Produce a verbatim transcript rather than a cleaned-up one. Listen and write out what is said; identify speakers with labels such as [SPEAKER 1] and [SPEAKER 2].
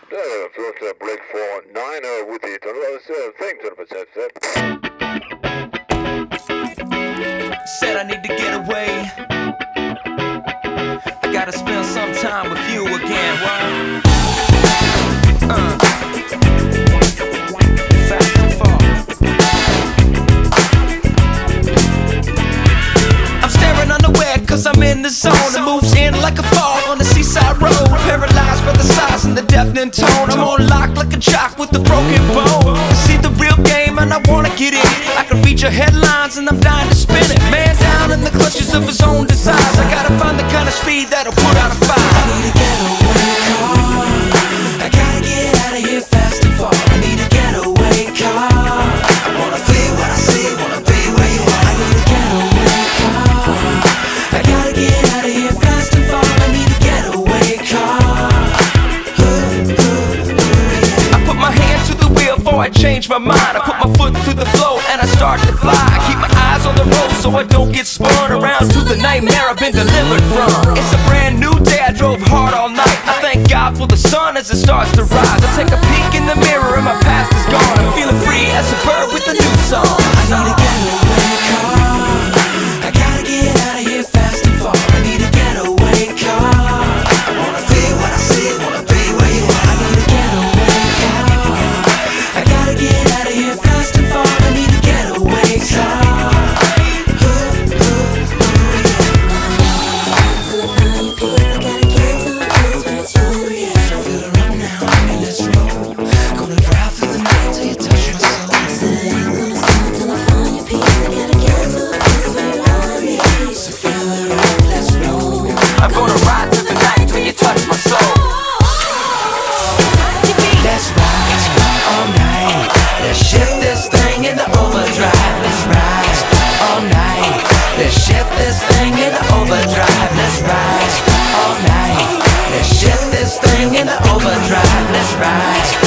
[SPEAKER 1] Yeah, first uh, break for nine uh, with the uh, thing to the percent.
[SPEAKER 2] Said I need to get away. I gotta spend some time with you again, right? Uh. Fast and far. I'm staring unaware cause I'm in the zone. It moves in like a fog on the seaside road. Paralyzed by the size and the deafening tone. I'm on lock like a jock with a broken bone. I see the real game and I wanna get in. I can read your headlines and I'm dying to spin it. Man down in the clutches of his own desires. I gotta find the kind of speed that'll put out a fire. I need a getaway car. I gotta get out of here fast and far. I need a getaway car. I wanna feel what I see, wanna be where you are. I need a getaway car. I gotta get out of here fast and far. I need a getaway car. I put my hand to the wheel before I change my mind. I put my foot through the flow and I start to fly. I keep my eyes on the road so I don't get spun around to the nightmare I've been delivered from. It's a brand new day, I drove hard all night. I thank God for the sun as it starts to rise. I take a peek in the mirror and my past is gone. I'm feeling free as a bird with a new song. I need a getaway car. I gotta get out of here fast and far. I need a getaway car. I wanna feel what I see, wanna be where you are. I need a getaway car. I gotta get out of here fast and far. I need a getaway car. I'm gonna ride through the night till you touch my soul. Let's ride all night. Let's shift this thing into overdrive. Let's ride all night. Let's shift this thing into overdrive. Let's ride all night. Let's shift this thing into overdrive. Let's ride.